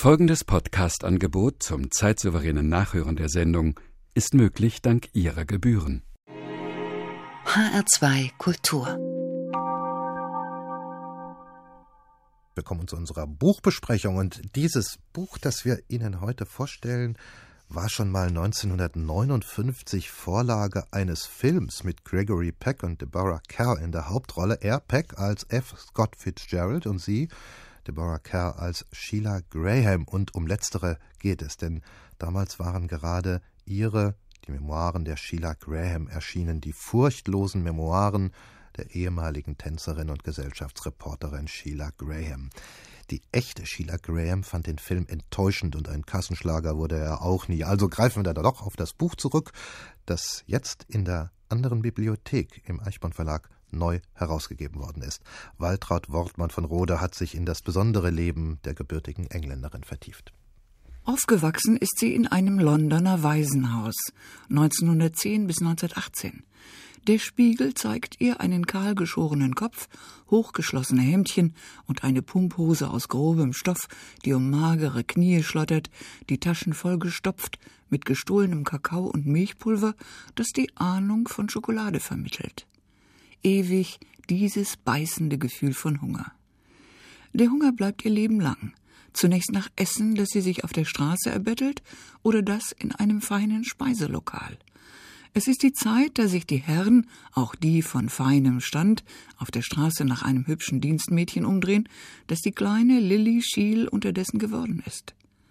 Folgendes Podcast-Angebot zum zeitsouveränen Nachhören der Sendung ist möglich dank Ihrer Gebühren. HR2 Kultur. Willkommen zu unserer Buchbesprechung. Und dieses Buch, das wir Ihnen heute vorstellen, war schon mal 1959 Vorlage eines Films mit Gregory Peck und Deborah Kerr in der Hauptrolle. Er, Peck, als F. Scott Fitzgerald und sie, Deborah Kerr, als Sheila Graham. Und um letztere geht es, denn damals waren gerade die Memoiren der Sheila Graham erschienen, die furchtlosen Memoiren der ehemaligen Tänzerin und Gesellschaftsreporterin Sheila Graham. Die echte Sheila Graham fand den Film enttäuschend und ein Kassenschlager wurde er auch nie. Also greifen wir da doch auf das Buch zurück, das jetzt in der anderen Bibliothek im Eichborn Verlag neu herausgegeben worden ist. Waltraud Wortmann von Rode hat sich in das besondere Leben der gebürtigen Engländerin vertieft. Aufgewachsen ist sie in einem Londoner Waisenhaus, 1910 bis 1918. Der Spiegel zeigt ihr einen kahlgeschorenen Kopf, hochgeschlossene Hemdchen und eine Pumphose aus grobem Stoff, die um magere Knie schlottert, die Taschen vollgestopft mit gestohlenem Kakao und Milchpulver, das die Ahnung von Schokolade vermittelt. Ewig dieses beißende Gefühl von Hunger. Der Hunger bleibt ihr Leben lang. Zunächst nach Essen, das sie sich auf der Straße erbettelt, oder das in einem feinen Speiselokal. Es ist die Zeit, da sich die Herren, auch die von feinem Stand, auf der Straße nach einem hübschen Dienstmädchen umdrehen, das die kleine Lilly Schiel unterdessen geworden ist.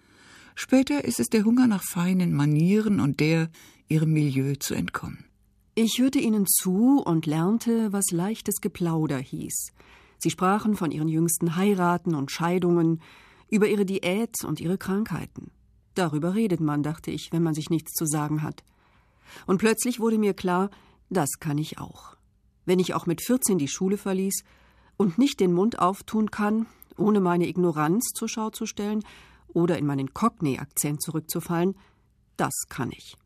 Später ist es der Hunger nach feinen Manieren und der, ihrem Milieu zu entkommen. Ich hörte ihnen zu und lernte, was leichtes Geplauder hieß. Sie sprachen von ihren jüngsten Heiraten und Scheidungen, über ihre Diät und ihre Krankheiten. Darüber redet man, dachte ich, wenn man sich nichts zu sagen hat. Und plötzlich wurde mir klar, das kann ich auch. Wenn ich auch mit 14 die Schule verließ und nicht den Mund auftun kann, ohne meine Ignoranz zur Schau zu stellen oder in meinen Cockney-Akzent zurückzufallen, das kann ich.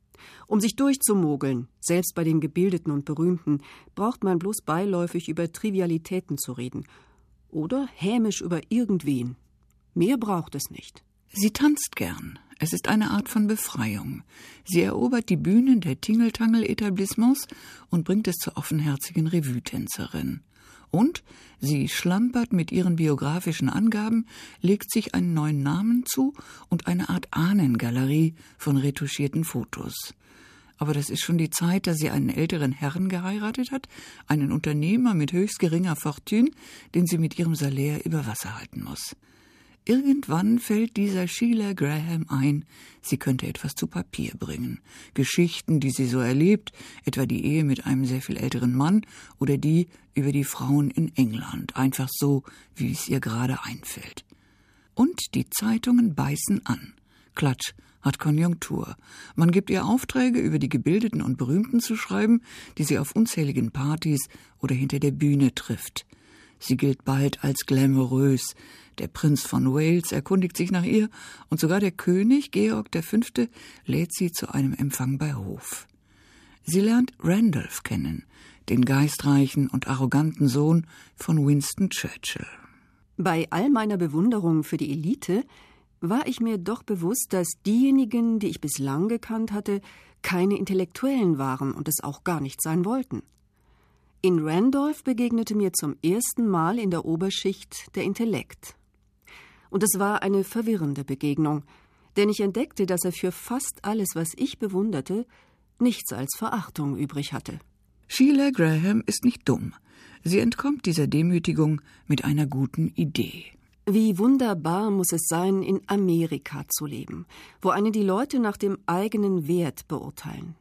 Um sich durchzumogeln, selbst bei den Gebildeten und Berühmten, braucht man bloß beiläufig über Trivialitäten zu reden oder hämisch über irgendwen. Mehr braucht es nicht. Sie tanzt gern. Es ist eine Art von Befreiung. Sie erobert die Bühnen der Tingeltangel-Etablissements und bringt es zur offenherzigen Revue-Tänzerin. Und sie schlampert mit ihren biografischen Angaben, legt sich einen neuen Namen zu und eine Art Ahnengalerie von retuschierten Fotos. Aber das ist schon die Zeit, da sie einen älteren Herrn geheiratet hat, einen Unternehmer mit höchst geringer Fortune, den sie mit ihrem Salär über Wasser halten muss. Irgendwann fällt dieser Sheila Graham ein, sie könnte etwas zu Papier bringen. Geschichten, die sie so erlebt, etwa die Ehe mit einem sehr viel älteren Mann oder die über die Frauen in England, einfach so, wie es ihr gerade einfällt. Und die Zeitungen beißen an. Klatsch hat Konjunktur. Man gibt ihr Aufträge, über die Gebildeten und Berühmten zu schreiben, die sie auf unzähligen Partys oder hinter der Bühne trifft. Sie gilt bald als glamourös. Der Prinz von Wales erkundigt sich nach ihr und sogar der König, Georg V., lädt sie zu einem Empfang bei Hof. Sie lernt Randolph kennen, den geistreichen und arroganten Sohn von Winston Churchill. Bei all meiner Bewunderung für die Elite war ich mir doch bewusst, dass diejenigen, die ich bislang gekannt hatte, keine Intellektuellen waren und es auch gar nicht sein wollten. In Randolph begegnete mir zum ersten Mal in der Oberschicht der Intellekt. Und es war eine verwirrende Begegnung, denn ich entdeckte, dass er für fast alles, was ich bewunderte, nichts als Verachtung übrig hatte. Sheila Graham ist nicht dumm. Sie entkommt dieser Demütigung mit einer guten Idee. Wie wunderbar muss es sein, in Amerika zu leben, wo einen die Leute nach dem eigenen Wert beurteilen.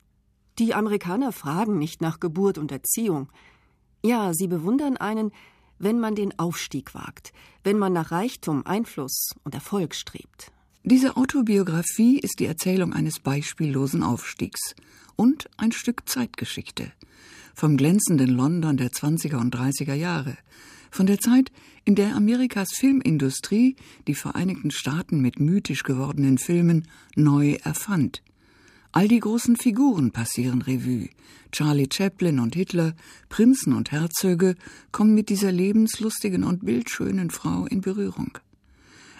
Die Amerikaner fragen nicht nach Geburt und Erziehung. Ja, sie bewundern einen, wenn man den Aufstieg wagt, wenn man nach Reichtum, Einfluss und Erfolg strebt. Diese Autobiografie ist die Erzählung eines beispiellosen Aufstiegs und ein Stück Zeitgeschichte. Vom glänzenden London der 20er und 30er Jahre, von der Zeit, in der Amerikas Filmindustrie die Vereinigten Staaten mit mythisch gewordenen Filmen neu erfand. All die großen Figuren passieren Revue. Charlie Chaplin und Hitler, Prinzen und Herzöge kommen mit dieser lebenslustigen und bildschönen Frau in Berührung.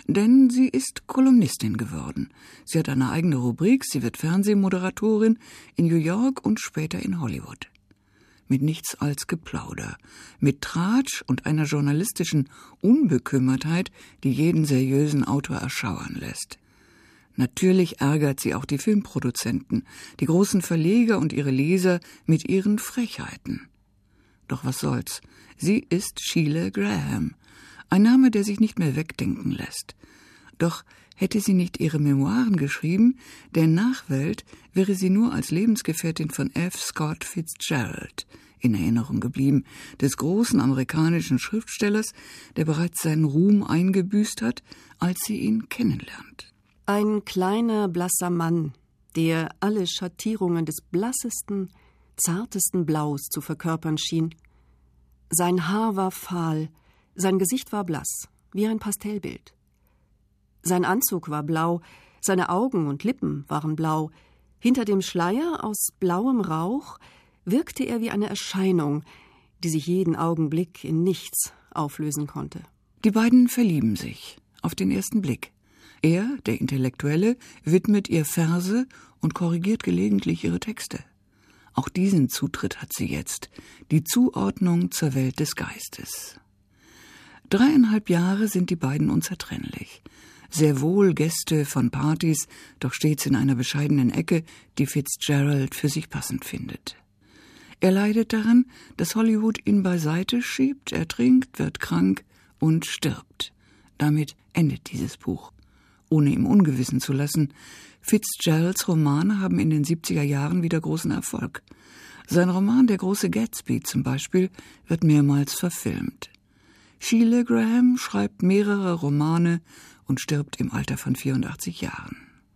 Denn sie ist Kolumnistin geworden. Sie hat eine eigene Rubrik, sie wird Fernsehmoderatorin in New York und später in Hollywood. Mit nichts als Geplauder, mit Tratsch und einer journalistischen Unbekümmertheit, die jeden seriösen Autor erschauern lässt. Natürlich ärgert sie auch die Filmproduzenten, die großen Verleger und ihre Leser mit ihren Frechheiten. Doch was soll's, sie ist Sheila Graham, ein Name, der sich nicht mehr wegdenken lässt. Doch hätte sie nicht ihre Memoiren geschrieben, der Nachwelt wäre sie nur als Lebensgefährtin von F. Scott Fitzgerald in Erinnerung geblieben, des großen amerikanischen Schriftstellers, der bereits seinen Ruhm eingebüßt hat, als sie ihn kennenlernt. Ein kleiner, blasser Mann, der alle Schattierungen des blassesten, zartesten Blaus zu verkörpern schien. Sein Haar war fahl, sein Gesicht war blass, wie ein Pastellbild. Sein Anzug war blau, seine Augen und Lippen waren blau. Hinter dem Schleier aus blauem Rauch wirkte er wie eine Erscheinung, die sich jeden Augenblick in nichts auflösen konnte. Die beiden verlieben sich, auf den ersten Blick. Er, der Intellektuelle, widmet ihr Verse und korrigiert gelegentlich ihre Texte. Auch diesen Zutritt hat sie jetzt, die Zuordnung zur Welt des Geistes. 3,5 Jahre sind die beiden unzertrennlich. Sehr wohl Gäste von Partys, doch stets in einer bescheidenen Ecke, die Fitzgerald für sich passend findet. Er leidet daran, dass Hollywood ihn beiseite schiebt, er trinkt, wird krank und stirbt. Damit endet dieses Buch. Ohne ihm ungewissen zu lassen, Fitzgeralds Romane haben in den 70er Jahren wieder großen Erfolg. Sein Roman »Der große Gatsby« zum Beispiel wird mehrmals verfilmt. Sheila Graham schreibt mehrere Romane und stirbt im Alter von 84 Jahren.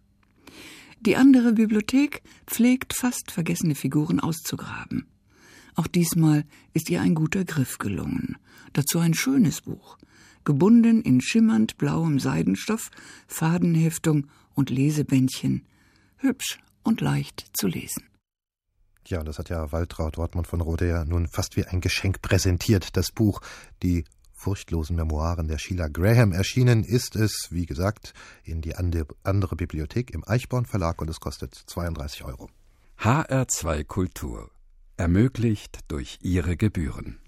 Die andere Bibliothek pflegt fast vergessene Figuren auszugraben. Auch diesmal ist ihr ein guter Griff gelungen. Dazu ein schönes Buch, gebunden in schimmernd blauem Seidenstoff, Fadenheftung und Lesebändchen. Hübsch und leicht zu lesen. Ja, und das hat ja Waltraud Wortmann von Rode ja nun fast wie ein Geschenk präsentiert, das Buch, die furchtlosen Memoiren der Sheila Graham. Erschienen ist es, wie gesagt, in die andere Bibliothek im Eichborn Verlag und es kostet 32 €. HR2 Kultur. Ermöglicht durch Ihre Gebühren.